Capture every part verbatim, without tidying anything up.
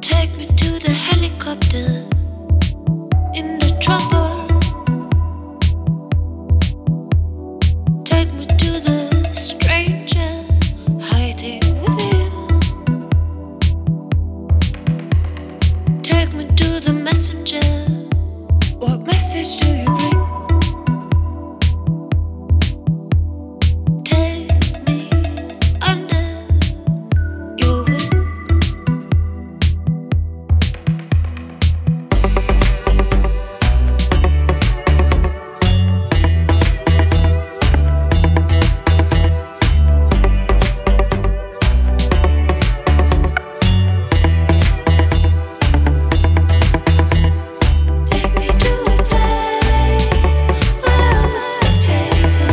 Take me to the helicopter in the trouble. Take me to the stranger hiding within. Take me to the messenger. What message do you bring? Take me under your wing. Take me to a place where I'm a spectator.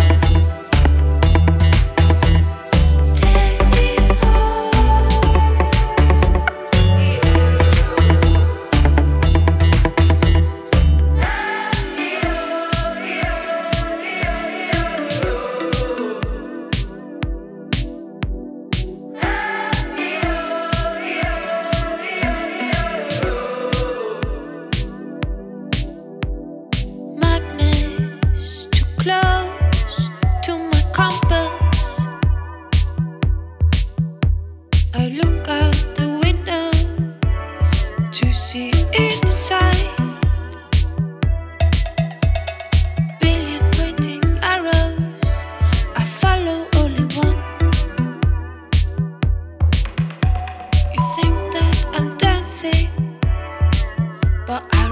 Take me home. Magnets too close to my compass. I look out the window to see inside. Billion pointing arrows, I follow only one. You think that I'm dancing, but I